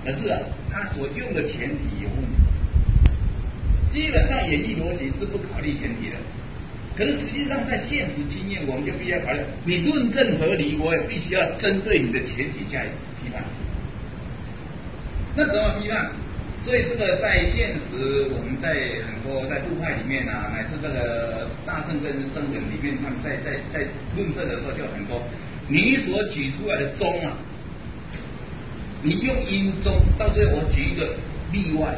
可是啊，他所用的前提有问题。基本上演绎逻辑是不考虑前提的，可是实际上在现实经验，我们就必须要考虑，你论证合理，我也必须要针对你的前提加以批判。那怎么批判？所以这个在现实，我们在很多在部派里面啊，乃至这个大圣跟圣人里面，他们在论证的时候就很多，你所举出来的宗啊，你用因宗，到最后我举一个例外，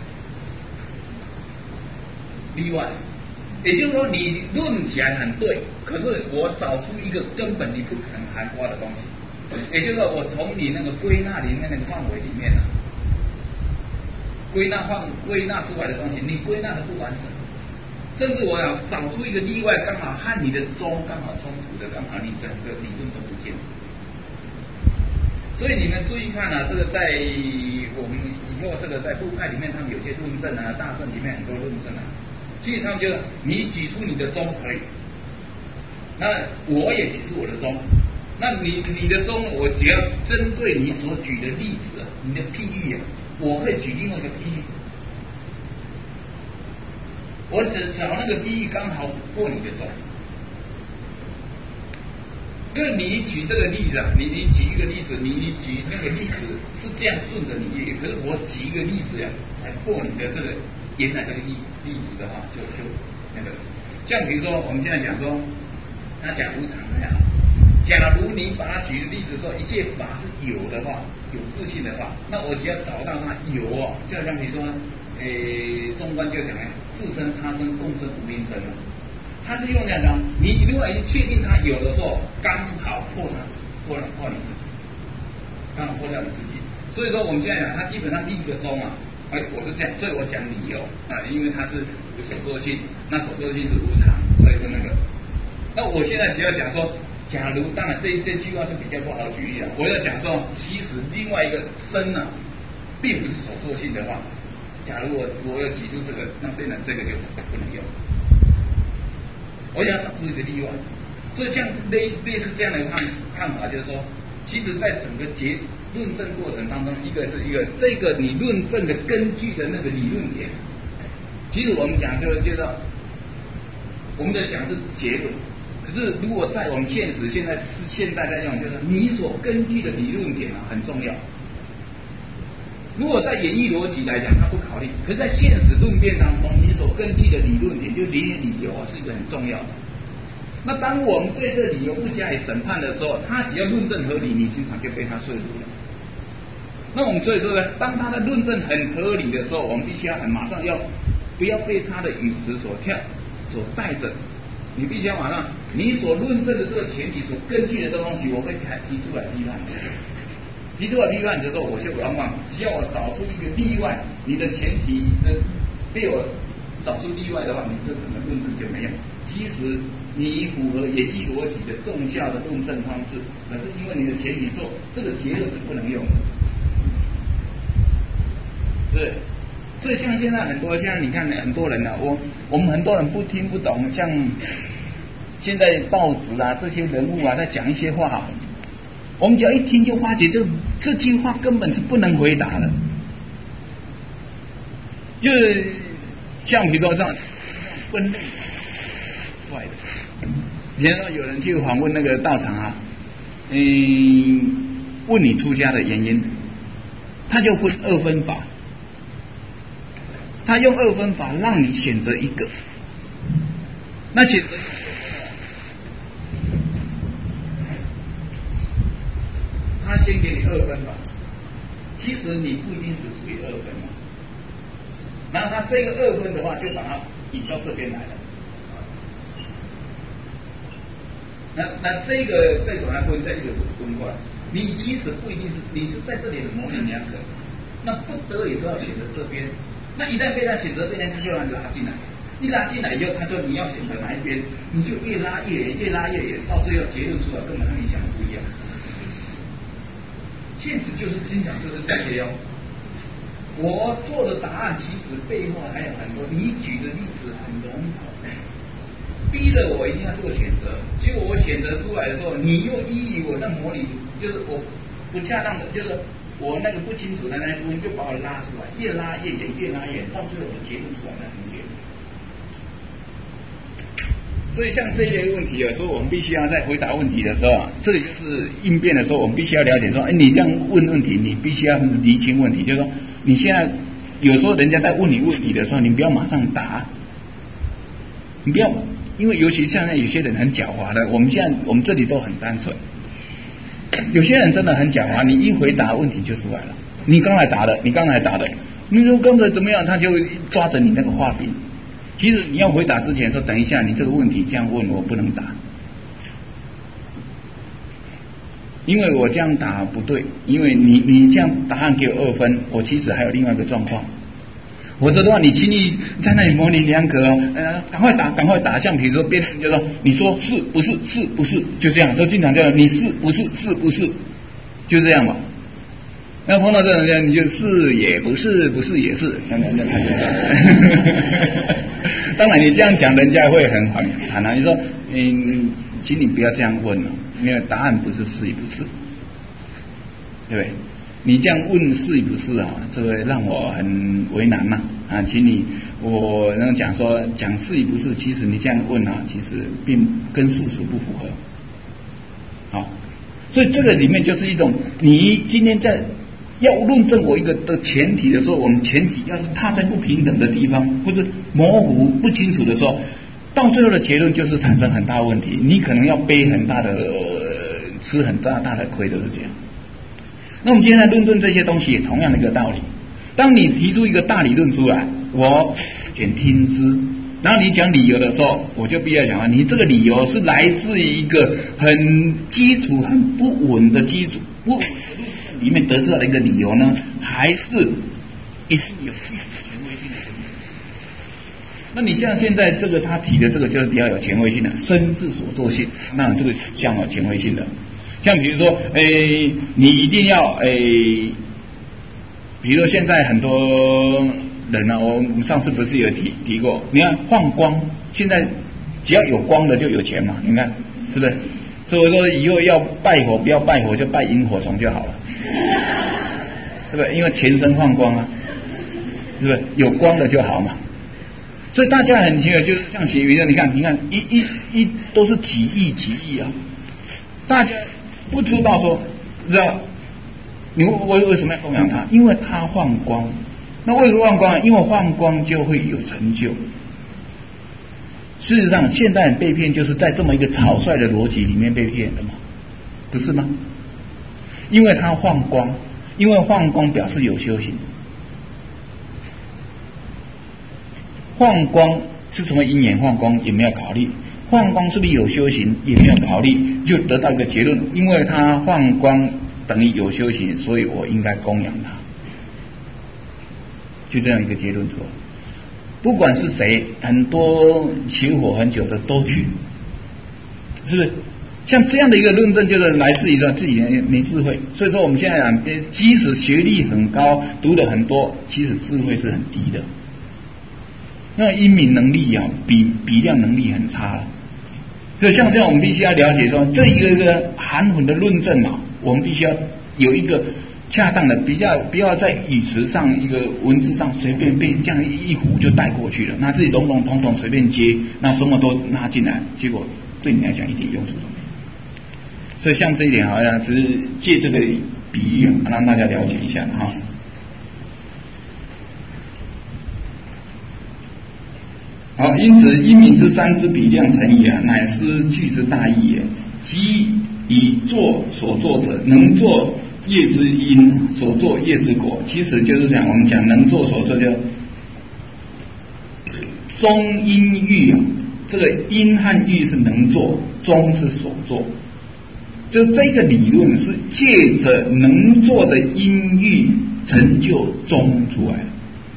也就是说你论起来很对，可是我找出一个根本你不可能涵盖的东西，也就是说我从你那个归纳里面那个范围里面啊。归纳出来的东西，你归纳的不完整，甚至我要找出一个例外，刚好和你的宗刚好冲突的，刚好你整个理论都不见。所以你们注意看啊，这个在我们以后这个在部派里面，他们有些论证啊，大圣里面很多论证啊，其实他们就你举出你的宗可以，那我也举出我的宗，那你的宗，我只要针对你所举的例子啊，你的譬喻啊。我会举另外一个譬喻，我只找那个譬喻刚好过你的宗，就是你举这个例子啊，你举一个例子，你举那个例子是这样顺着你，可是我举一个例子呀，来过你的这个原来这个例子的话，就那个，像比如说我们现在讲说，他讲无常那样。假如你把它举的例子说一切法是有的话，有自信的话，那我只要找到它有哦，就好像比如说，中观就讲自生他生共生无因生了，它是用那种，你如果已经确定它有的时候，刚好破你自己，刚好破掉你自己。所以说我们现在讲，它基本上第一个宗啊，我是这样，所以我讲理由啊，因为它是有所作性，那所作性是无常，所以说那个，那我现在只要讲说。假如当然这句话是比较不好举例啊，我要讲说，其实另外一个生啊，并不是所作性的话，假如我要举出这个，那当然这个就不能用。我也要找出一个例外，所以像类似这样的看法，就是说，其实在整个论证过程当中，一个是这个你论证的根据的那个理论点，其实我们讲就是我们在讲是结论。可是，如果在我们现在在用，就是你所根据的理论点啊很重要。如果在演绎逻辑来讲，它不考虑；可是，在现实论辩当中，你所根据的理论点，就理由啊，是一个很重要的。那当我们对这个理由不加以审判的时候，他只要论证合理，你经常就被他说服了。那我们所以说呢，当他的论证很合理的时候，我们必须要马上要不要被他的语词所带着。你必须要马上，你所论证的这个前提所根据的这个东西，我会提出来批判。提出来批判的时候，我就往往只要我找出一个例外，你的前提被我找出例外的话，你这整个论证就没有。即使你符合演绎逻辑的重效的论证方式，可是因为你的前提做这个结论是不能用的。对。所以像现在很多，像你看很多人啊，我们很多人不听不懂，像现在报纸啊这些人物啊在讲一些话啊，我们只要一听就发觉这句话根本是不能回答的，就是像比如说这样分类怪的，比如说有人去访问那个道场啊，问你出家的原因，他就分二分法。他用二分法让你选择一个，那选择他先给你二分法，其实你不一定是属于二分嘛。然后他这个二分的话，就把它引到这边来了。那这种来分，这个分过来，你即使不一定是你是在这里的模棱两可，那不得已都要选择这边。那一旦被他选择这边，他就让你拉进来。一拉进来以后，他说你要选择哪一边，你就越拉越远，越拉越远，到最后结论出来根本和你想的不一样。现实就是经常就是这些哦。我做的答案其实背后还有很多，你举的例子很笼统，逼着我一定要做选择。结果我选择出来的时候，你又依于我那模拟，就是我不恰当的，就是我那个不清楚的那部分就把我拉出来，越拉越远，越拉越远，到最后我结论出来了很远。所以像这一类问题有时候我们必须要在回答问题的时候啊，这里就是应变的时候，我们必须要了解说，哎，你这样问问题，你必须要厘清问题，就是说你现在有时候人家在问你问题的时候，你不要马上答，你不要，因为尤其现在有些人很狡猾的，我们这里都很单纯，有些人真的很狡猾，你一回答问题就出来了，你刚才答的，你说刚才怎么样，他就抓着你那个画柄。其实你要回答之前说，等一下，你这个问题这样问我不能答，因为我这样答不对，因为你这样答案给我2分，我其实还有另外一个状况。我这的话，你轻易在那里模棱两可哦，赶快打，像比如说别人就说你说是不是，就这样，都经常这样，你是不是，就这样嘛。那碰到这种人，你就是也不是，不是也是，那他就当然你这样讲，人家会很反弹。你说，请你不要这样问了，因为答案不是是与不是，对不对？你这样问是与不是啊，这个让我很为难呐啊！请我能讲说讲是与不是，其实你这样问啊，其实并跟事实不符合。好，所以这个里面就是一种，你今天在要论证我一个的前提的时候，我们前提要是踏在不平等的地方，或者模糊不清楚的时候，到最后的结论就是产生很大问题，你可能要背很大的吃很大的亏，都是这样。那我们今天来论证这些东西，也同样的一个道理。当你提出一个大理论出来，我简听之，然后你讲理由的时候，我就必须要讲你这个理由是来自于一个很基础、很不稳的基础，不稳的论证里面得出来的一个理由呢，还是一定有具体权威性的理由？那你像现在这个他提的这个就是比较有权威性的，身之所作性，那这个像有权威性的。像比如说，你一定要，比如说现在很多人啊，我们上次不是有提过，你看放光，现在只要有光的就有钱嘛，你看是不是？所以说以后要拜火，不要拜火，就拜萤火虫就好了，对不对？因为全身放光啊，是不是？有光的就好嘛。所以大家很清楚，就是像写云的，你看，一都是几亿啊，大家不知道说，知道你为什么要供养它？因为它放光。那为什么放光？因为放光就会有成就。事实上，现代人被骗就是在这么一个草率的逻辑里面被骗的嘛，不是吗？因为它放光，因为放光表示有修行。放光是什么因缘放光也没有考虑，放光是不是有修行也没有考虑，就得到一个结论，因为它放光等于有修行，所以我应该供养它，就这样一个结论出来。不管是谁，很多学佛很久的都去，是不是？像这样的一个论证，就是来自于说自己没智慧。所以说我们现在讲，即使学历很高，读的很多，其实智慧是很低的。那英明能力啊，比量能力很差。所以像这样，我们必须要了解说，这一个含混的论证啊，我们必须要有一个恰当的，不要在语词上、一个文字上随便被这样一唬就带过去了，那自己笼统统随便接，那什么都拉进来，结果对你来讲一点用处都没有。所以像这一点，好像只是借这个比喻让大家了解一下哈。好，因此因明之三之比量成也，乃是句之大义也。即以作所作者，能作业之因，所作业之果。其实就是讲我们讲能作所作，就中因欲啊，这个因和欲是能作，中是所作。就这个理论是借着能作的因欲成就中出来。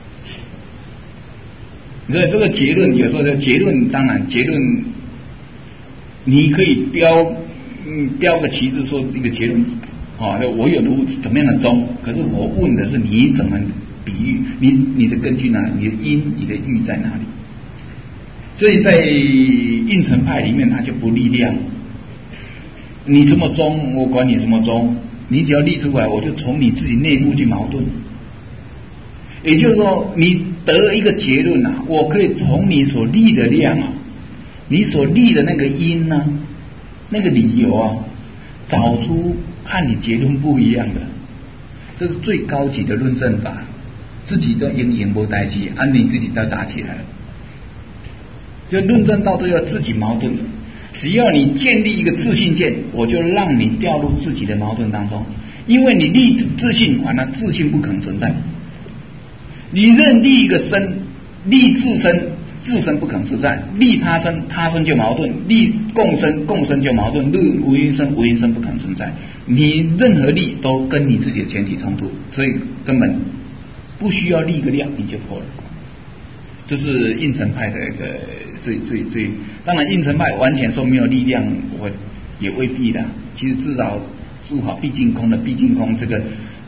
所以这个结论有时候结论，当然结论你可以标个旗帜说一个结论啊，我有读怎么样的中，可是我问的是你怎么比喻，你的根据哪里，你的因你的欲在哪里？所以在应成派里面他就不立量，你什么中我管你什么中， 你只要立出来，我就从你自己内部去矛盾。也就是说，你得一个结论啊，我可以从你所立的量啊，你所立的那个因啊，那个理由啊，找出和你结论不一样的，这是最高级的论证法。自己都赢不代际，按你自己都打起来了，就论证到最后自己矛盾的。只要你建立一个自信见，我就让你掉入自己的矛盾当中，因为你立自信，反而自信不可能存在。你认立一个身，立自身，自身不可能存在；立他身，他身就矛盾；立共生，共生就矛盾；立无因生，无因生不可能存在。你任何立都跟你自己的前提冲突，所以根本不需要立个量你就破了。这是应成派的一个最，当然应成派完全说没有力量，我也未必的。其实至少做好毕竟空的毕竟空这个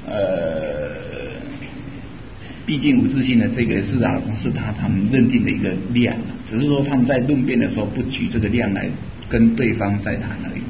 毕竟无自性的这个是他们认定的一个量，只是说他们在论辩的时候不举这个量来跟对方在谈而已。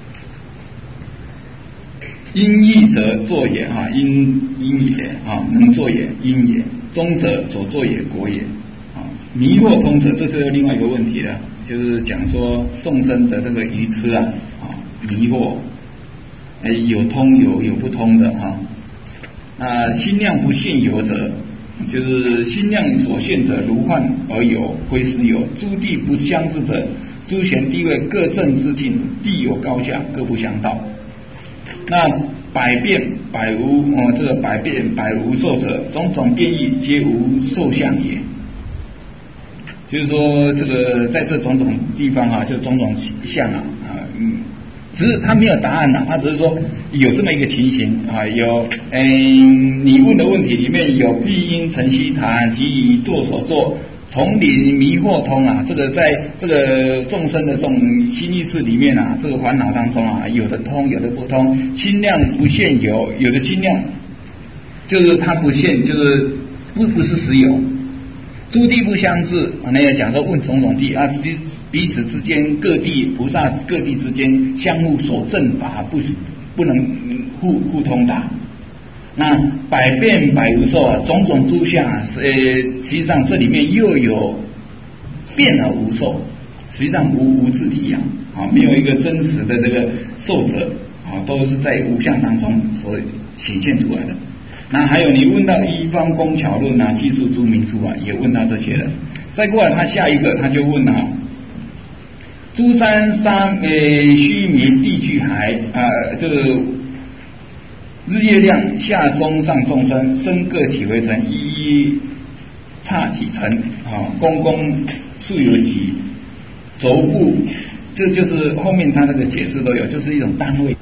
因义者作也啊，因也啊，能作也，因也。中者所作也，果也啊。迷惑通者，这是另外一个问题了，就是讲说众生的这个愚痴啊，迷惑，有通有不通的哈。那心量不现有者，就是心量所现者如幻而有，非实有。诸地不相知者，诸贤地位各正之境，地有高下，各不相道。那百变百无这个百变百无受者，种种变异皆无受相也。就是说，这个在这种种地方啊，就种种相啊，只是他没有答案呐，他只是说有这么一个情形啊，有你问的问题里面有必因成悉谈及以作所作。从理迷惑通啊，这个在这个众生的这种心意识里面啊，这个烦恼当中啊，有的通，有的不通。心量不现有，有的心量就是它不现，就是不是实有。诸地不相知，那也讲说问种种地啊，彼此之间各地菩萨各地之间相互所证法不能互通达。那百变百无受啊，种种诸相啊，实际上这里面又有变而无受，实际上无自体啊，没有一个真实的这个受者啊，都是在无相当中所显现出来的。那还有你问到一方工巧论啊，技术诸名数啊，也问到这些了。再过来他下一个他就问啊，诸山沙须弥地巨海这个日月亮下中上众生，身各起为尘，一一差几层啊，公公数有几，轴部，这就是后面他那个解释都有，就是一种单位。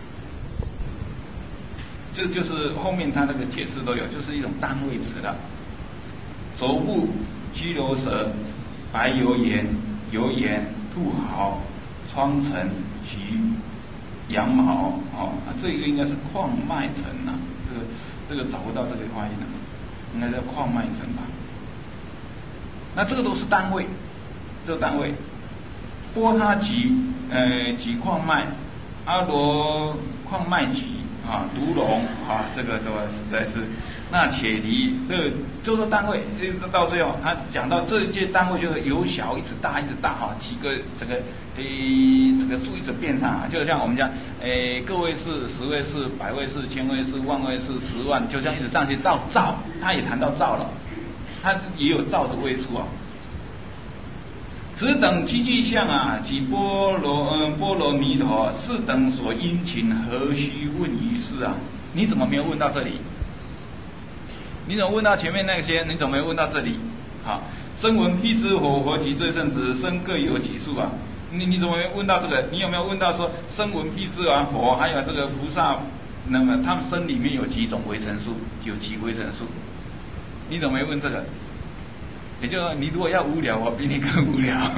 这就是后面他那个解释都有，就是一种单位词了。轴部、居留舌、白油盐、油盐、兔毫、疮尘、菊、羊毛这个应该是矿脉层啊，这个找不到这个发音了，应该叫矿脉层吧。那这个都是单位，这个单位。波他极极矿脉，阿罗矿脉极独龙这个实在是。那且离这个就是单位，到最后他讲到这些单位就是由小一直大几个这个这个数一直变上就像我们讲个位数、十位数、百位数、千位数、万位数、10万，就这样一直上去到兆，他也谈到兆了，他也有兆的位数啊。此等积聚相啊，即波罗蜜多是等所殷勤，何须问于世啊？你怎么没有问到这里？你怎么问到前面那些？你怎么没有问到这里？声闻辟支佛及最胜子身各有几数啊？你怎么没问到这个？你有没有问到说声闻辟支完佛还有这个菩萨，那么他们身里面有几种微尘数，有几微尘数？你怎么没问这个？也就是说，你如果要无聊，我比你更无聊。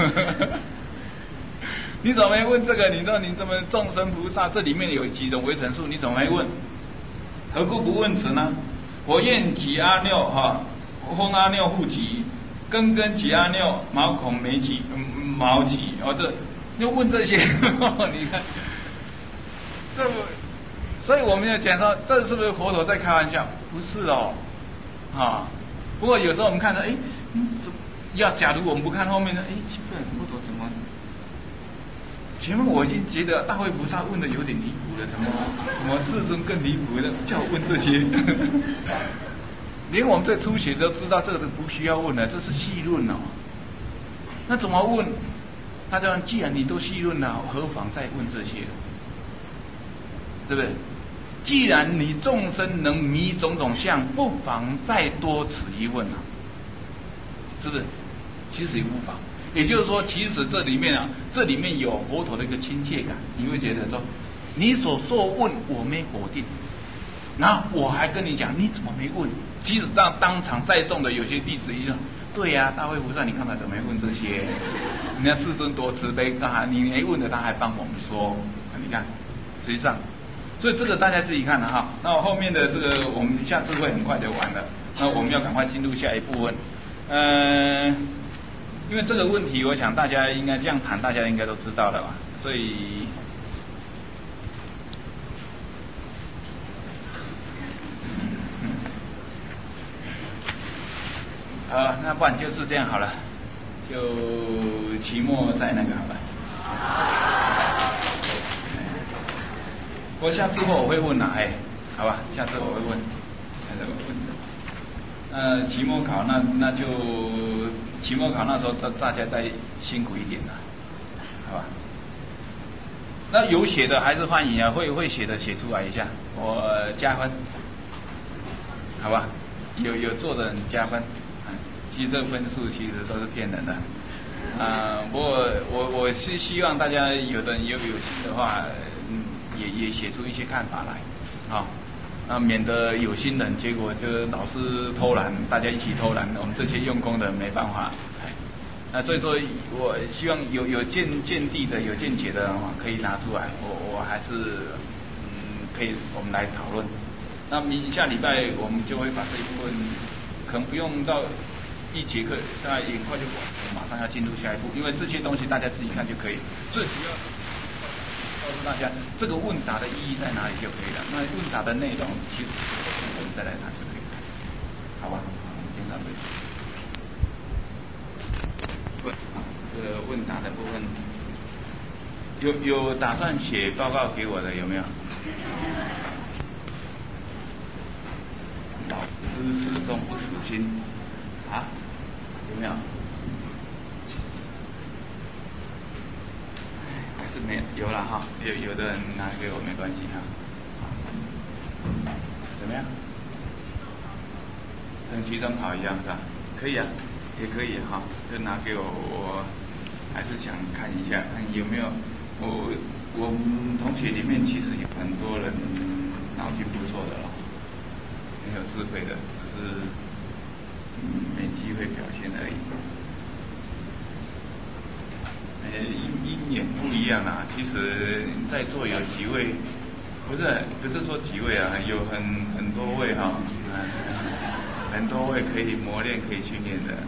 你怎么没问这个？你说你这么众生菩萨这里面有几种微尘数？你怎么没问？何故不问此呢？火焰几阿耨风阿耨护己，根几阿耨毛孔眉几毛几这又问这些，你看，这所以我们要讲说，这是不是佛陀在开玩笑？不是哦，啊，不过有时候我们看到，假如我们不看后面呢，奇怪，佛陀怎么？前面我已经觉得大慧菩萨问的有点离谱了，怎么世尊更离谱的叫我问这些？连我们在初学都知道这个不需要问了，这是细论哦。那怎么问？他就既然你都细论了，何妨再问这些？对不对？既然你众生能迷种种相，不妨再多此一问啊，是不是？其实也无妨。也就是说，其实这里面有佛陀的一个亲切感，你会觉得说，你所说问我没否定，然后我还跟你讲，你怎么没问？即使当场在众的有些弟子一样，对呀，大慧菩萨，你刚才怎么没问这些？人家世尊多慈悲，你没问的，他还帮我们说，你看，实际上。所以这个大家自己看了哈，那后面的这个我们下次会很快就完了，那我们要赶快进入下一部分。因为这个问题，我想大家应该这样谈，大家应该都知道了吧？所以，那不然就是这样好了，就期末再那个好了。我下次我会问啦，好吧，下次我会问，期末考那就期末考那时候大家再辛苦一点啦，好吧？那有写的还是欢迎啊，会写的写出来一下，我加分，好吧？有做的人加分，其实这分数其实都是骗人的，不过我是希望大家有的人有心的话。也写出一些看法来，那免得有心人，结果就老是偷懒，大家一起偷懒，我们这些用功的没办法，那所以说我希望有见地的、有见解的可以拿出来，我还是可以我们来讨论。那下礼拜我们就会把这一部分，可能不用到一节课，大概很快就马上要进入下一步，因为这些东西大家自己看就可以，最主要。告诉大家这个问答的意义在哪里就可以了。那问答的内容其实我们再来谈就可以了，好吧？我们先到这里。这个问答的部分，有打算写报告给我的有没有？老师始终不死心啊？有没有？没有了哈，有的人拿给我没关系哈，怎么样？跟期中考一样是吧？可以啊，也可以哈，就拿给我，我还是想看一下，看有没有我们同学里面其实有很多人脑筋不错的了，很有智慧的，只是没机会表现而已。因缘不一样啊，其实在座有几位，不是说几位啊，有很多位哈，很多位可以磨练、可以训练的，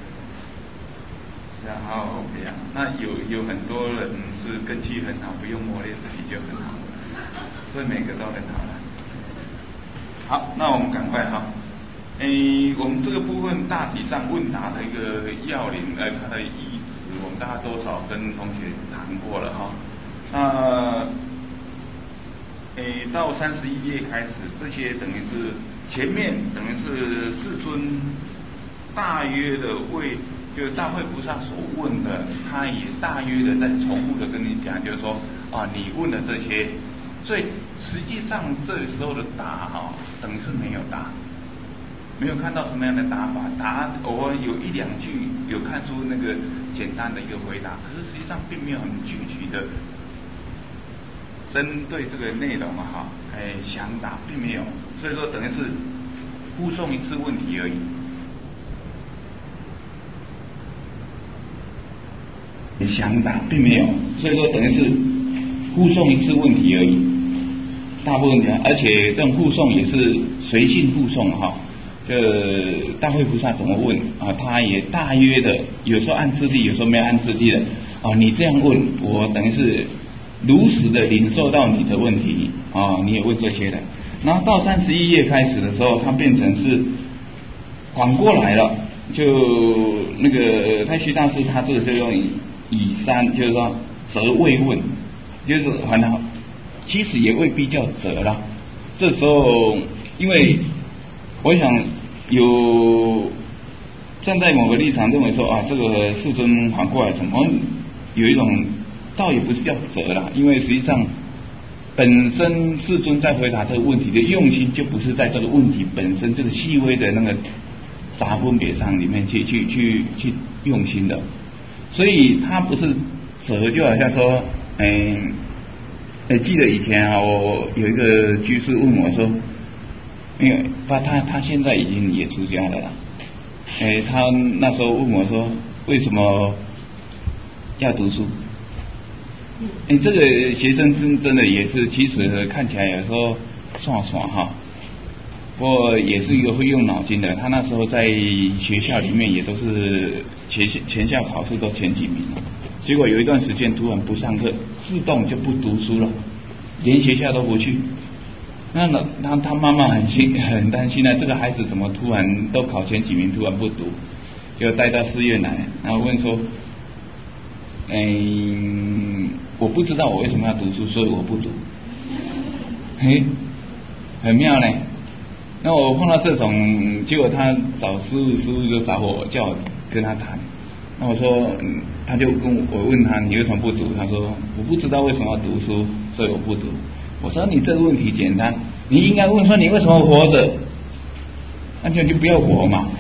然后那有很多人是根基很好，不用磨练自己就很好，所以每个都很好了。好，那我们赶快哈，我们这个部分大体上问答的一个要领，它的意义。我们大概多少跟同学谈过了哈，那到31页开始，这些等于是前面等于是世尊大约的就是大慧菩萨所问的，他也大约的在重复的跟你讲，就是说你问的这些，所以实际上这时候的答等于是没有答。没有看到什么样的答法，答案偶尔有一两句有看出那个简单的一个回答，可是实际上并没有很具体的针对这个内容详答，并没有，所以说等于是附送一次问题而已。详答并没有，所以说等于是附送一次问题而已。大部分的，而且这种附送也是随性附送大慧菩萨怎么问他也大约的，有时候按次第，有时候没有按次第的你这样问，我等于是如实的领受到你的问题啊，你也问这些的。然后到31页开始的时候，它变成是反过来了，就那个太虚大师他这个是用以三，就是说责未问，就是反正其实也未必叫责啦。这时候因为我想有站在某个立场认为说啊，这个世尊反过来怎么有一种倒也不是叫责啦，因为实际上本身世尊在回答这个问题的用心就不是在这个问题本身这个细微的那个杂分别上里面去用心的，所以他不是责，就好像说记得以前啊，我有一个居士问我说，因为他现在已经也出家了啦，他那时候问我说为什么要读书？这个学生真的也是，其实看起来有时候耍哈，不过也是一个会用脑筋的。他那时候在学校里面也都是全校考试都前几名，结果有一段时间突然不上课，自动就不读书了，连学校都不去。那他妈妈很担心啊，这个孩子怎么突然都考前几名，突然不读，就带到寺院来，然后问说，我不知道我为什么要读书，所以我不读。很妙呢。那我碰到这种，结果他找师傅就找我，叫我跟他谈。那我说，他就我问他你为什么不读？他说我不知道为什么要读书，所以我不读。我说你这个问题简单，你应该问说你为什么活着，那就不要活嘛。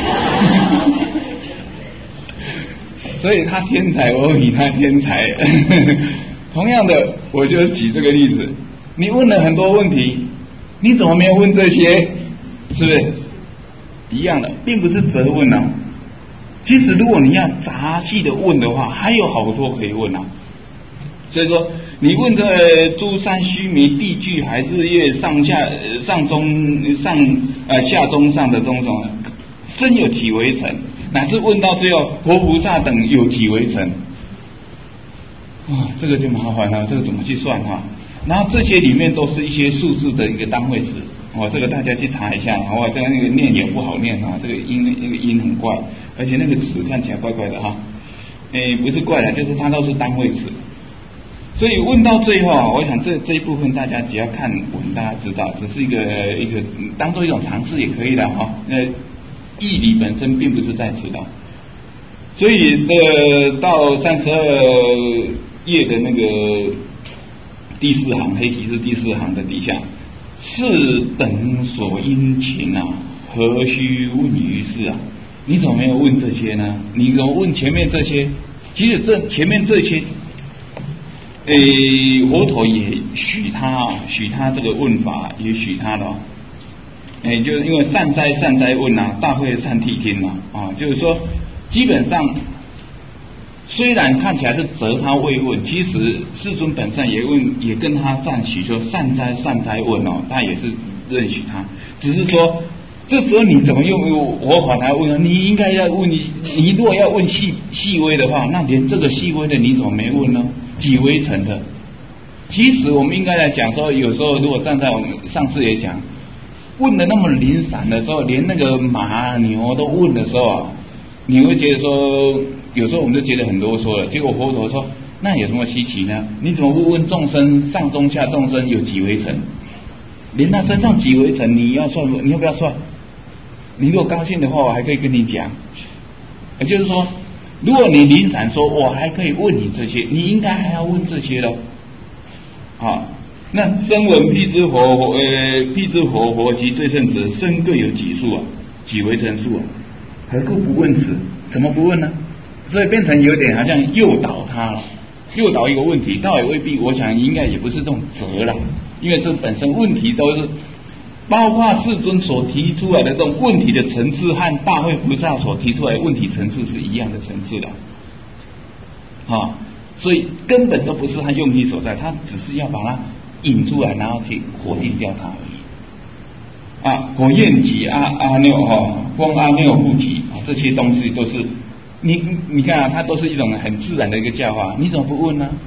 所以他天才，我比他天才。同样的，我就举这个例子，你问了很多问题，你怎么没有问这些？是不是一样的？并不是责问啊。其实如果你要杂细的问的话，还有好多可以问啊。所以说，你问个诸山须弥、地具海日月上下上中上下中上的种种，身有几为尘？乃至问到最后，佛菩萨等有几为尘？这个就麻烦了，这个怎么去算哈？然后这些里面都是一些数字的一个单位词，这个大家去查一下，这个那个念也不好念啊，这个音很怪，而且那个词看起来怪怪的哈，不是怪的，就是它都是单位词。所以问到最后，我想这一部分大家只要看文，大家知道，只是一个当做一种尝试也可以的哈。义理本身并不是在此的，所以到32页的那个第4行，黑体是第4行的底下，是等所殷勤啊，何须问于世啊？你怎么没有问这些呢？你怎么问前面这些？其实前面这些，佛陀也许他这个问法，也许他的。就是因为善哉问啊，大会善谛听啊，就是说基本上虽然看起来是责他未问，其实世尊本身也跟他赞许说善哉问哦，他也是认许他，只是说这时候你怎么用佛法来问呢？你应该要问你如果要问细微的话，那连这个细微的你怎么没问呢？几微尘的？其实我们应该来讲说，有时候如果站在我们上次也讲。问的那么零散的时候，连那个马牛都问的时候啊，你会觉得说，有时候我们就觉得很啰嗦了。结果佛陀说，那有什么稀奇呢？你怎么不问众生上中下众生有几为尘？连他身上几为尘，你要算，你要不要算？你如果高兴的话，我还可以跟你讲。也就是说，如果你零散说，我还可以问你这些，你应该还要问这些咯。那声闻辟支佛及最胜者，身各有几数啊？几为尘数啊？何故不问此？怎么不问呢？所以变成有点好像诱导他了，诱导一个问题，倒也未必，我想应该也不是这种责啦，因为这本身问题都是包括世尊所提出来的这种问题的层次，和大慧菩萨所提出来的问题层次是一样的层次的，所以根本都不是他用意所在，他只是要把它引出来，然后去否定掉它而已。火焰级阿耨风阿耨护级这些东西都是你看它都是一种很自然的一个教化，你怎么不问呢？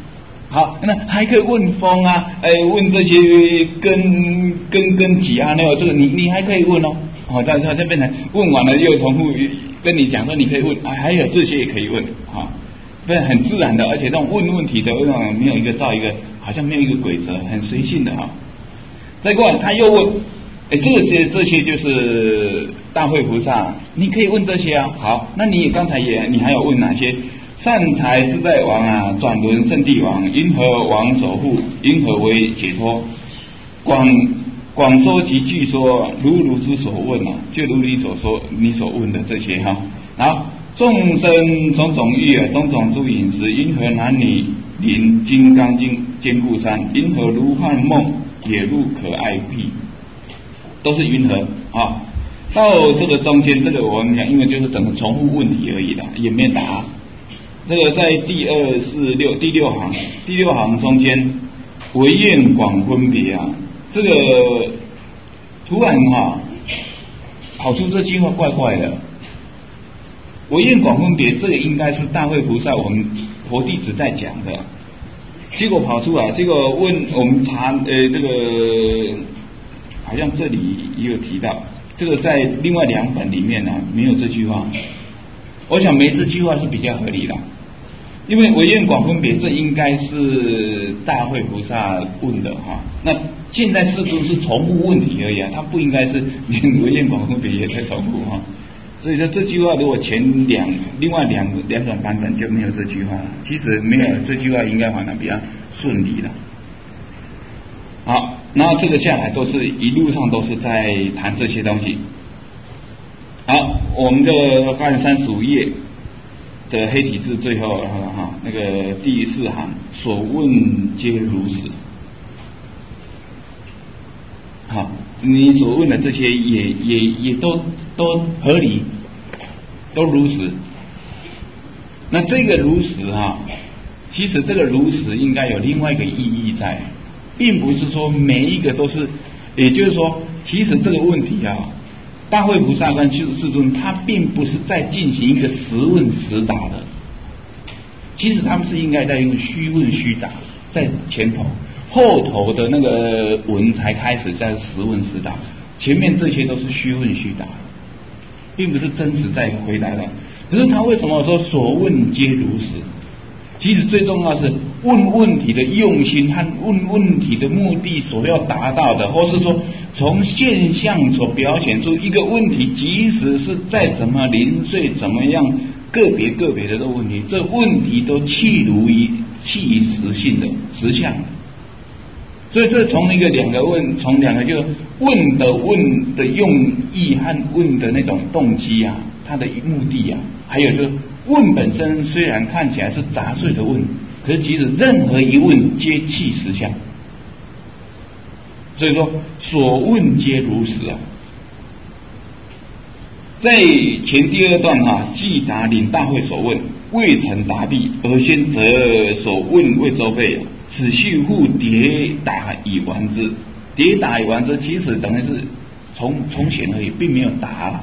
好，那还可以问风啊，问这些根几啊，那个这个你还可以问哦。好，但是它变成问完了又重复跟你讲说你可以问，还有这些也可以问啊，对，很自然的，而且那种问题的那种没有一个照一个，好像没有一个规则，很随性的哈。再过来他又问，这些就是大慧菩萨，你可以问这些啊。好，那你刚才你还有问哪些？善财自在王啊，转轮圣地王，因何王守护？因何为解脱？广说及具说，如之所问啊，就如你所说，你所问的这些哈。好，众生种种欲啊，种种诸饮食，因何男女临金刚经坚固山？因何如幻梦也入可爱僻？都是云何啊？到这个中间，这个我们讲，因为就是等重复问题而已啦，也没答案。这个在第六行中间，唯愿广分别啊，这个突然跑出这句话怪怪的。唯愿广分别，这个应该是大慧菩萨我们佛弟子在讲的，结果跑出来，这个问我们查这个好像这里也有提到，这个在另外2本里面呢没有这句话。我想没这句话是比较合理的，因为唯愿广分别这应该是大慧菩萨问的哈。那现在世尊是重复问题而已啊，他不应该是连唯愿广分别也在重复哈。所以说这句话如果另外两种版本就没有这句话，其实没有这句话应该反而比较顺利了。好，然后这个下来都是一路上都是在谈这些东西。好，我们就看35页的黑体字最后那个第4行，所问皆如实。好，你所问的这些也都合理，都如实。那这个如实其实这个如实应该有另外一个意义在，并不是说每一个都是，也就是说，其实这个问题大慧菩萨跟世尊他并不是在进行一个实问实答的，其实他们是应该在用虚问虚答在前头，后头的那个文才开始在实问实答，前面这些都是虚问虚答，并不是真实在回答的。可是他为什么说所问皆如实？其实最重要是问问题的用心和问问题的目的所要达到的，或是说从现象所表现出一个问题，即使是再怎么零碎怎么样个别的这个问题，这问题都契如于实性的实相的。所以这从两个就问的用意和问的那种动机它的目的还有就是问本身虽然看起来是杂碎的问，可是其实任何一问皆契实相。所以说所问皆如实在前第2段既答领大会所问，未曾答毕，而先则所问未周备，此序复迭答以完之。迭答以完之，其实等于是重显而已，并没有答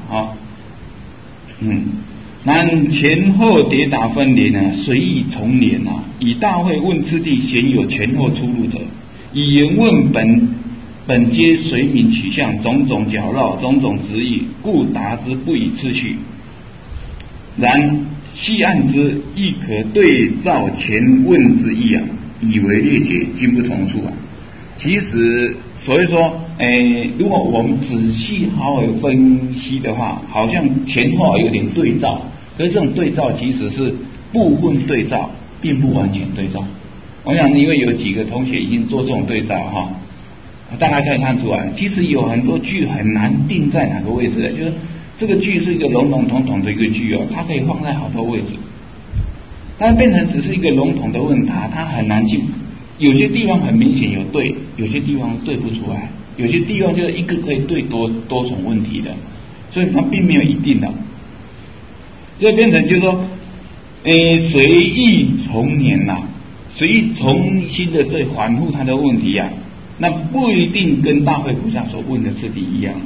然前后迭答分连随意重连以大会问次第，鲜有前后出入者。以言问本皆随名取向，种种搅绕，种种直译，故答之不以次序。然细按之，亦可对照前问之意以为略解，经不同处其实所以说如果我们仔细好好分析的话，好像前后有点对照，可是这种对照其实是部分对照，并不完全对照。我想因为有几个同学已经做这种对照大家可以看出来，其实有很多句很难定在哪个位置的，就是这个句是一个笼笼统统的一个句它可以放在好多位置，但变成只是一个笼统的问答，它很难去，有些地方很明显有对，有些地方对不出来，有些地方就是一个可以对多重问题的，所以它并没有一定的，所以变成就是说随意重演随意重新的对反复他的问题那不一定跟大慧菩萨所问的次第一样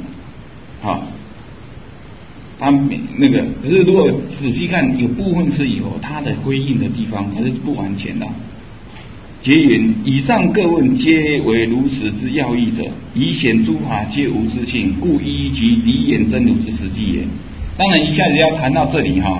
他可是如果仔细看，有部分是有他的归应的地方，可是不完全的。 结云：以上各问皆为如实之要义者，以显诸法皆无自性，故一即离言真如之实际也。当然，一下子要谈到这里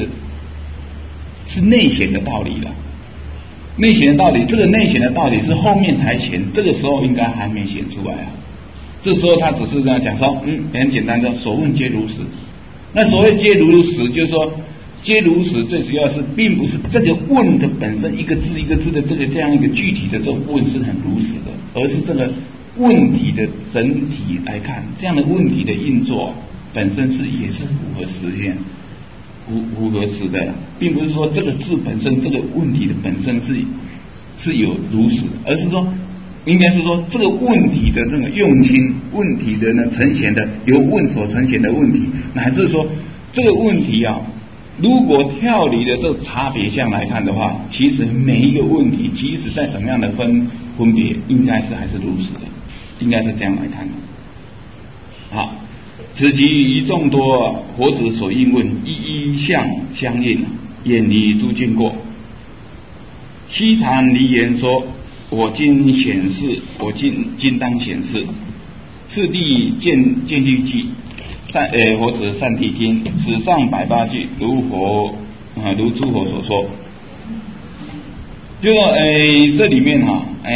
是内显的道理了。内显的道理，这个内显的道理是后面才显，这个时候应该还没显出来啊。这时候他只是这样讲说，很简单的，所问皆如实。那所谓皆如实，就是说皆如实，最主要是并不是这个问的本身一个字一个字的这样一个具体的这种问是很如实的，而是这个问题的整体来看，这样的问题的运作本身也是符合实现。符合实的，并不是说这个字本身，这个问题的本身是有如实，而是说，应该是说这个问题的这个用心，问题的呢呈现的由问所呈现的问题，乃至说这个问题啊，如果跳离了这个差别项来看的话，其实每一个问题，即使在怎么样的分别，应该是还是如实的，应该是这样来看的。好。此即于众多佛子所应问，一一相相应，远离诸经过。悉谈离言说：我今显示，我今当显示。次第见律记，佛子善谛经，此上108句，如诸佛所说。就说这里面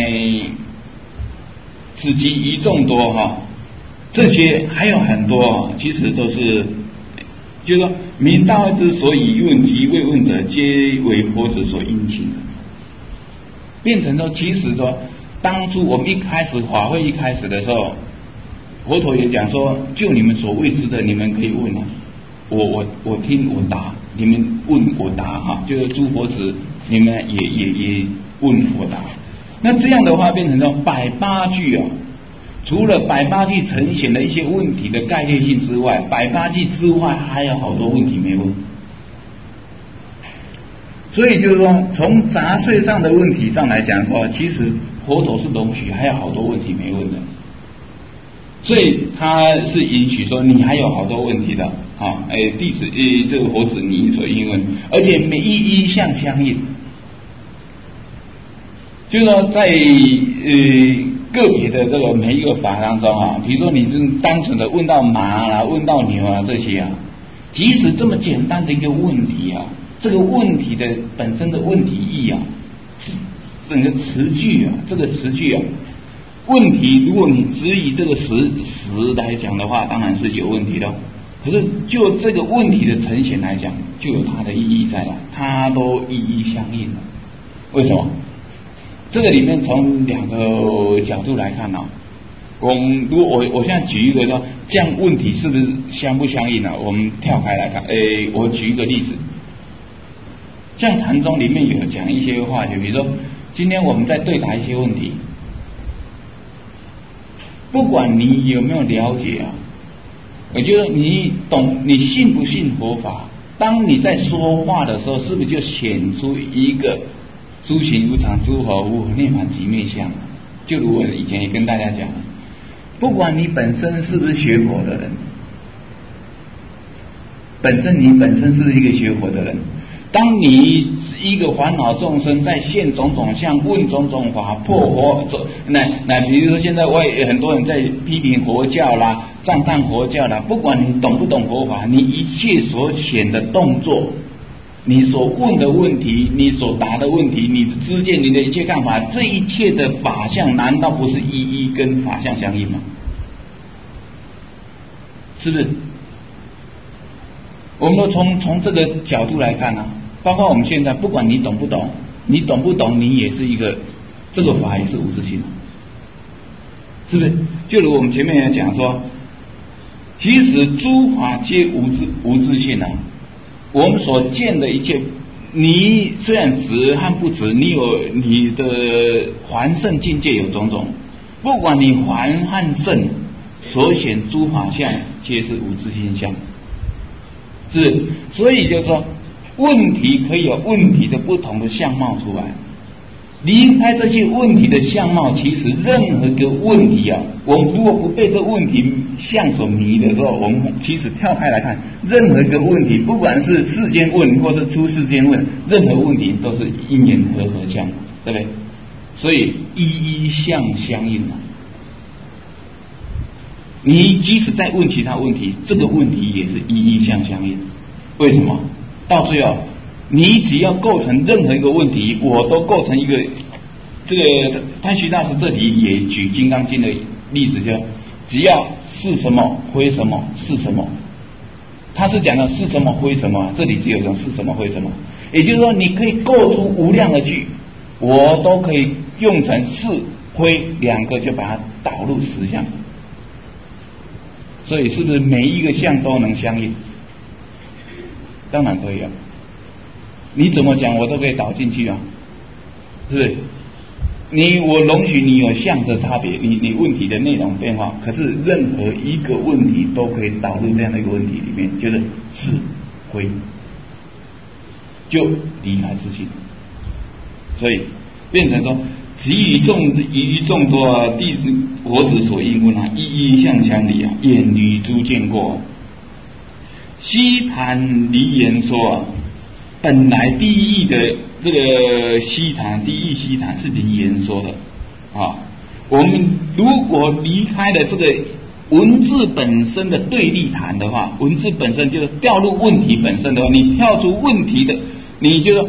此即于众多这些还有很多，其实都是，就是说，明道之所以问及未问者，皆为佛子所应请的。变成说，其实说，当初我们一开始法会一开始的时候，佛陀也讲说，就你们所未知的，你们可以问啊，我听我答，你们问我答就是诸佛子，你们也问佛答。那这样的话，变成说108句除了108句呈现的一些问题的概念性之外，108句之外还有好多问题没问。所以就是说，从杂碎上的问题上来讲说，其实佛陀是容许还有好多问题没问的，所以他是允许说你还有好多问题的弟子这个佛子你所应问，而且每一项相应，就是说在个别的这个每一个法当中比如说你是单纯的问到马啦，问到牛这些即使这么简单的一个问题这个问题的本身的问题意整个词句这个词句问题，如果你只以这个时来讲的话，当然是有问题的。可是就这个问题的呈现来讲，就有它的意义在了，它都一一相应了。为什么？这个里面从2个角度来看如果我现在举一个说，这样问题是不是相不相应我们跳开来看，我举一个例子，像禅宗里面有讲一些话，就比如说今天我们在对答一些问题，不管你有没有了解我觉得你信不信佛法，当你在说话的时候，是不是就显出一个诸行无常，诸佛无我，涅槃即灭相？就如我以前也跟大家讲，不管你本身是不是学佛的人，你本身是一个学佛的人，当你一个烦恼众生在现种种相，问种种法，破佛那比如说现在很多人在批评佛教啦，赞叹佛教啦，不管你懂不懂佛法，你一切所显的动作，你所问的问题，你所答的问题，你的知见，你的一切看法，这一切的法相，难道不是一一跟法相相应吗？是不是？我们都从这个角度来看包括我们现在，不管你懂不懂，你也是一个这个法也是无自性，是不是？就如我们前面也讲说，其实诸法皆无自性我们所见的一切，你虽然执和不执，你有你的还胜境界有种种，不管你还和胜所显诸法相，皆是无自性相。是，所以就是说，问题可以有问题的不同的相貌出来。离开这些问题的相貌，其实任何个问题我们如果不被这问题相所迷的时候，我们其实跳开来看，任何一个问题，不管是世间问或是出世间问，任何问题都是因缘和合相，对不对？ 所以一相相应啊。你即使再问其他问题，这个问题也是一相相应。为什么？到最后，你只要构成任何一个问题，我都构成一个。这个太虚大师这里也举《金刚经》的例子，就只要是什么非什么是什么，他是讲的是什么非什么，这里只有讲是什么非什么，也就是说你可以构出无量的句，我都可以用成是非两个就把它导入实相。所以是不是每一个相都能相应？当然可以啊，你怎么讲我都可以导进去啊，是不是？我容许你有相的差别，你问题的内容变化，可是任何一个问题都可以导入这样的一个问题里面，就是是非，就离开自性，所以变成说，即于众多弟佛子所应问啊，一相相离啊，眼履诸见过，悉谈离言说啊，本来第一义的这个悉谈，第一悉谈是离言说的啊。我们如果离开了这个文字本身的对立谈的话，文字本身就是掉入问题本身的话，你跳出问题的，你就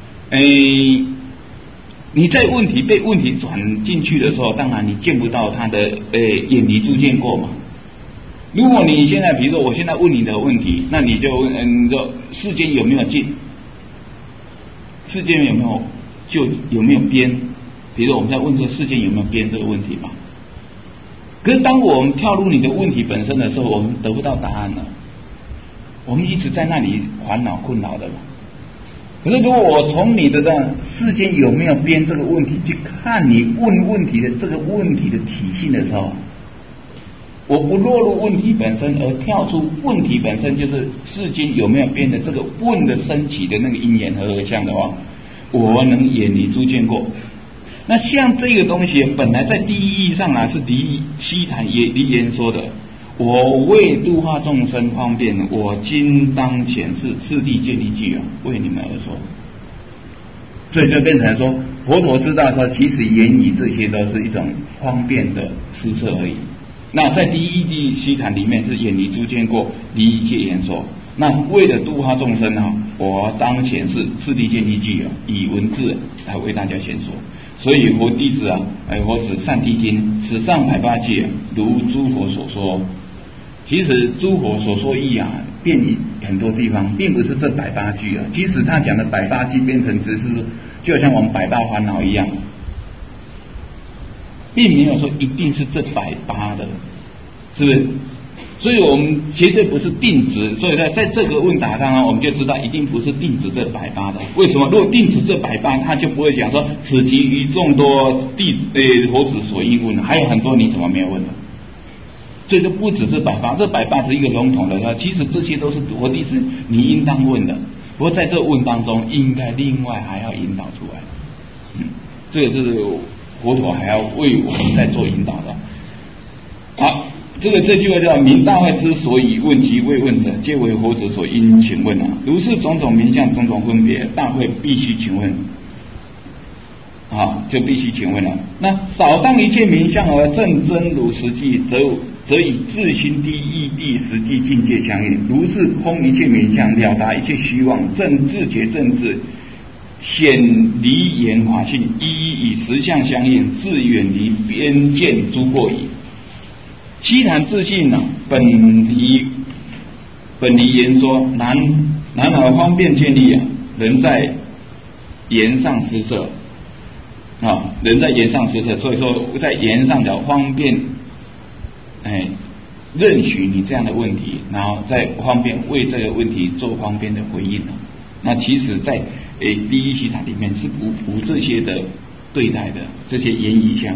你在被问题转进去的时候，当然你见不到他的眼离诸见过嘛。如果你现在比如说我现在问你的问题，那你就问说世间有没有尽，世间有没有边？比如说我们在问这个世间有没有边这个问题嘛。可是当我们跳入你的问题本身的时候，我们得不到答案了，我们一直在那里烦恼困扰的嘛。可是如果我从你的这世间有没有边这个问题去看你问问题的这个问题的体性的时候，我不落入问题本身，而跳出问题本身，就是世间有没有边的这个问的升起的那个因缘和合相的话，我能眼离诸见过。那像这个东西本来在第一义上是离悉谈也离言说的，我为度化众生方便，我今当显示次第见利句啊，为你们而说。所以就变成说，佛陀知道说，其实言语这些都是一种方便的施设而已。那在第一义悉谈里面是眼离诸见过，离一切言说。那为了度化众生啊，我当显示次第见利句啊，以文字来为大家显说。所以佛弟子啊，佛子善谛听，此上180句啊，如诸佛所说。其实诸佛所说义啊，遍于很多地方，并不是这180句啊。即使他讲的180句变成只是，就好像我们180烦恼一样，并没有说一定是这180的，是不是？所以我们绝对不是定值，所以在这个问答上我们就知道一定不是定值这180的。为什么？如果定值这180，他就不会讲说此即于众多佛子所应问，还有很多你怎么没有问的？所以就不止这180，这180是一个笼统的，其实这些都是佛弟子你应当问的。不过在这问当中，应该另外还要引导出来，这个是佛陀还要为我们在做引导的。好，这句话叫明大会之所以问其未问者，皆为佛子所应请问啊。如是种种名相，种种分别，大会必须请问。就必须请问了。那少当一切名相而正真如实际，则以自心第一谛实际境界相应。如是空一切名相，了达一切虚妄，正自觉正智，显离言法性，一以实相相应，自远离边见诸过矣。悉谈自性啊，本离言说，然而方便见利啊，人在言上施设人在言上施设，所以说在言上的方便，认许你这样的问题，然后再方便为这个问题做方便的回应。那其实在第一悉谈里面是无这些的对待的，这些言语相。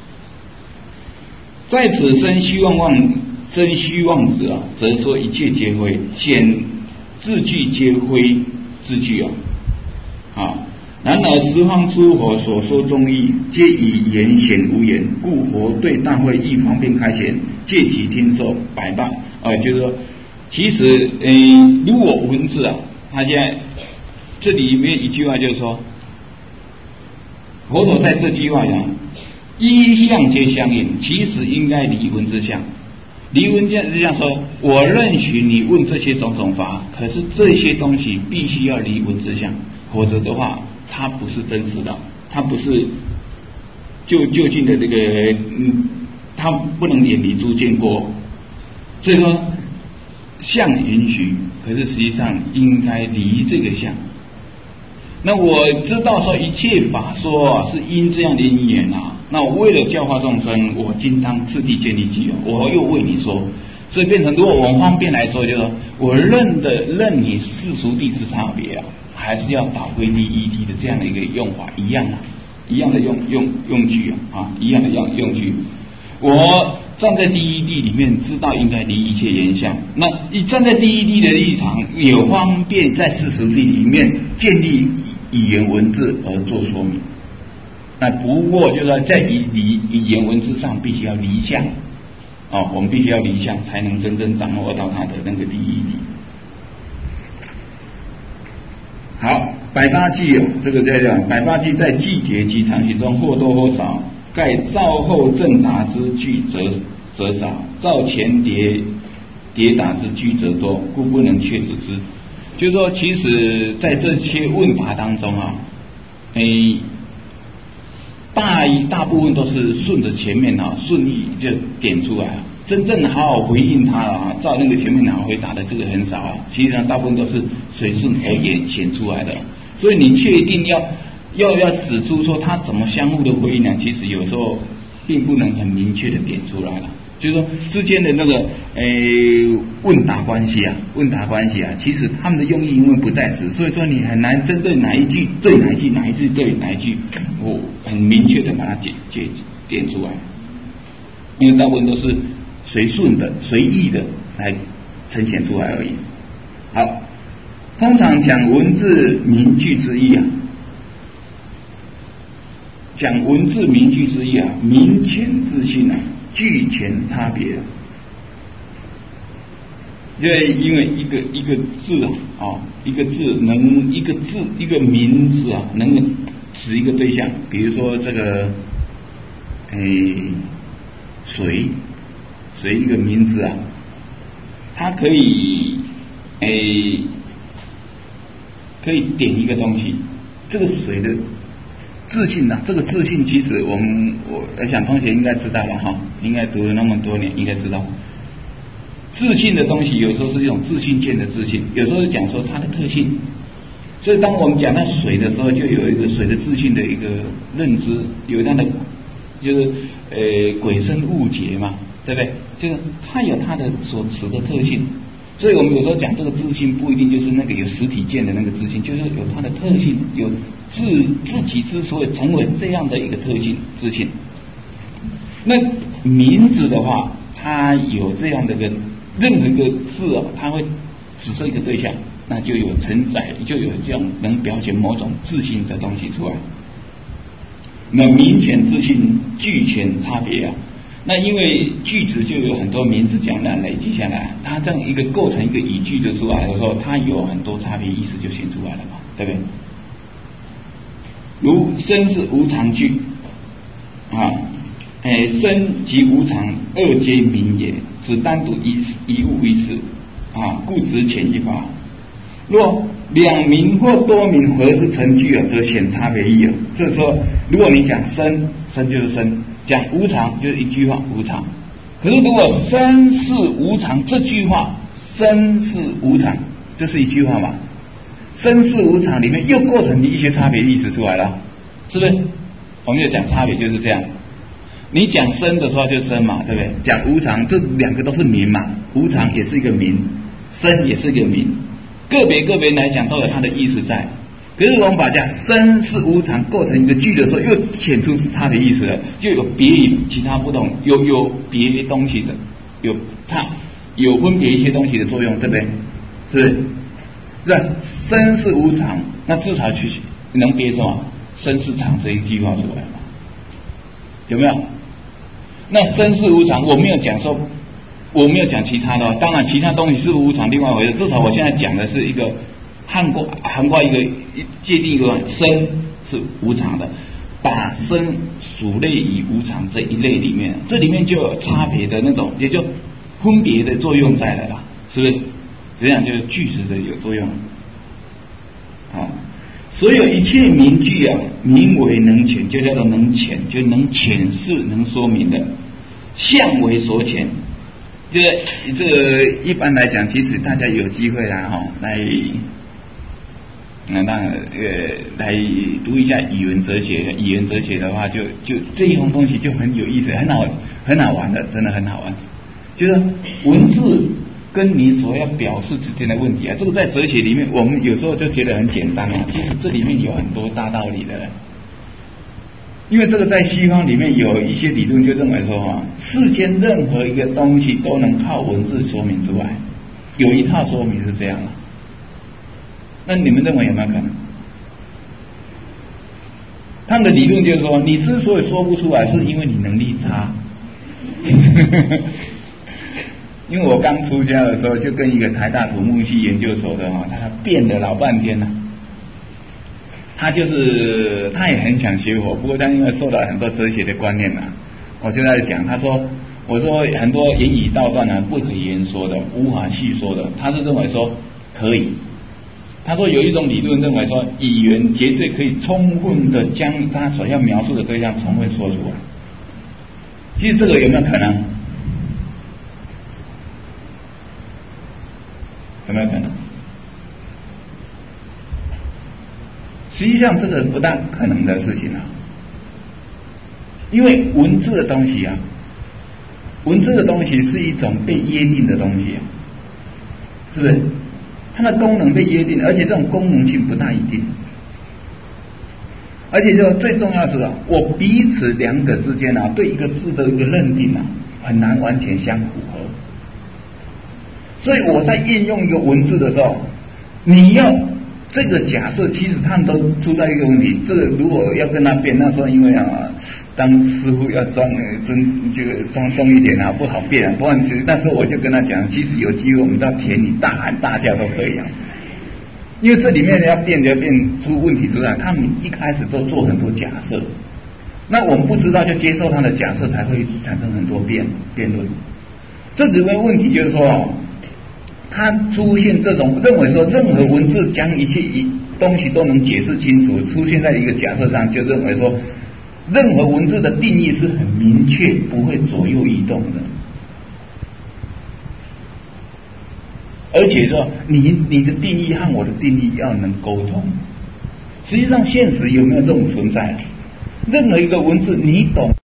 在此生虚妄者啊，则说一切皆非，显字句皆非字句然而十方诸佛所说中义，皆以言显无言，故佛对大会亦方便开显，借其听受180。就是说，其实如果文字啊，他现在这里面一句话就是说， 佛陀在这句话讲，一相皆相应，其实应该离文之相。离文之相说，我认许你问这些种种法，可是这些东西必须要离文之相，否则的话，它不是真实的，它不是就近的这个，它不能远离诸见过。所以说，相允许，可是实际上应该离这个相。那我知道说一切法说啊是因这样的因缘啊，那我为了教化众生，我应当次第建立基友，我又为你说，所以变成如果我们方便来说，就是说我认你世俗地之差别啊，还是要导归第一地的这样的一个用法，一样的用句啊，一样的用句。我站在第一地里面，知道应该离一切言相。那你站在第一地的立场，也方便在世俗地里面建立语言文字而做说明。那不过就是说在语言文字上必须要离相我们必须要离相，才能真正掌握到它的那个第一地。好，百八句这个在讲百八句在句节及常习中或多或少。盖造后正答之句则少，造前迭答之句则多，故不能确指之。就是说，其实在这些问答当中大部分都是顺着前面顺意就点出来真正好好回应他照那个前面回答的这个很少实际上大部分都是随顺而显出来的。所以你确定要指出说它怎么相互的回应呢？其实有时候并不能很明确的点出来了。就是说之间的那个问答关系啊，其实他们的用意因为不在此，所以说你很难针对哪一句对哪一句，哪一句对哪一句，我很明确的把它点出来，因为大部分都是随顺的、随意的来呈现出来而已。好，通常讲文字名句之意讲文字名句之意明浅自信句浅差别因为一个字一个字能一个名字能指一个对象，比如说这个水一个名字它可以点一个东西，这个水的自信这个自信其实我想同学应该知道了应该读了那么多年，应该知道自信的东西有时候是一种自信见的自信，有时候是讲说它的特性。所以当我们讲到水的时候，就有一个水的自信的一个认知，有它的就是鬼生物解嘛，对不对？就是它有它的所持的特性。所以我们有时候讲这个自信不一定就是那个有实体见的那个自信，就是有它的特性，有自己之所以成为这样的一个特性自信。那名字的话，它有这样的一个任何一个字它会指涉一个对象，那就有承载，就有这样能表现某种自信的东西出来。那明显自信句浅差别那因为句子就有很多名字这样的累积下来，它这样一个构成一个语句的出来的时候，它有很多差别意思就显出来了嘛，对不对？如生是无常句生及无常二皆名也，只单独一物一事故只浅一法。若两名或多名合之成句则显差别意就是说，如果你讲生就是生，讲无常就是一句话无常。可是如果生是无常这句话，生是无常，这是一句话嘛？生是无常里面又构成一些差别意思出来了，是不是？我们就讲差别就是这样。你讲生的时候就生嘛，对不对？讲无常，这两个都是名嘛，无常也是一个名，生也是一个名，个别来讲都有它的意思在。可是我们把讲生是无常构成一个句的时候，又显出是它的意思了，就有别于其他不同，有别东西的，有分别一些东西的作用，对不对？是不是？生是无常，那至少去能别什么？生是常这一句话出来嘛？有没有？那生是无常，我没有讲其他的，当然其他东西是无常另外一回事，至少我现在讲的是一个涵盖一个界定一个生是无常的， 把生属类与无常这一类里面，这里面就有差别的那种，也就分别的作用在了啦，是不是？这样就是句子的有作用。所有一切名句啊，名为能遣，就叫做能遣，就能遣释、能说明的。相为所遣，这个一般来讲，其实大家有机会啦，来读一下语言哲学。语言哲学的话就这一种东西就很有意思，很好玩的，真的很好玩。就是文字跟你所要表示之间的问题啊，这个在哲学里面，我们有时候就觉得很简单啊，其实这里面有很多大道理的。因为这个在西方里面有一些理论就认为说世间任何一个东西都能靠文字说明之外，有一套说明是这样的。那你们认为有没有可能？他们的理论就是说，你之所以说不出来，是因为你能力差。因为我刚出家的时候，就跟一个台大土木系研究所的他辩了老半天了。他也很想学佛，不过他因为受到很多哲学的观念我就在讲，我说很多言语道断不可言说的，无法细说的，他是认为说可以。他说有一种理论认为说，语言绝对可以充分的将他所要描述的对象充分说出来。其实这个有没有可能？有没有可能？实际上这个不大可能的事情因为文字的东西文字的东西是一种被约定的东西是不是？它的功能被约定，而且这种功能性不大一定，而且就最重要的是我彼此两个之间对一个字的一个认定很难完全相符合。所以我在应用一个文字的时候，你要这个假设，其实他们都出在一个问题。这个如果要跟他辩，那时候因为当师傅要装重一点不好辩不然其实那时候我就跟他讲，其实有机会我们到田里大喊大叫都可以因为这里面要辩出问题出来，他们一开始都做很多假设，那我们不知道就接受他的假设，才会产生很多辩论。这里面问题就是说他出现这种认为说任何文字将一切东西都能解释清楚，出现在一个假设上，就认为说任何文字的定义是很明确，不会左右移动的。而且说你的定义和我的定义要能沟通。实际上现实有没有这种存在？任何一个文字你懂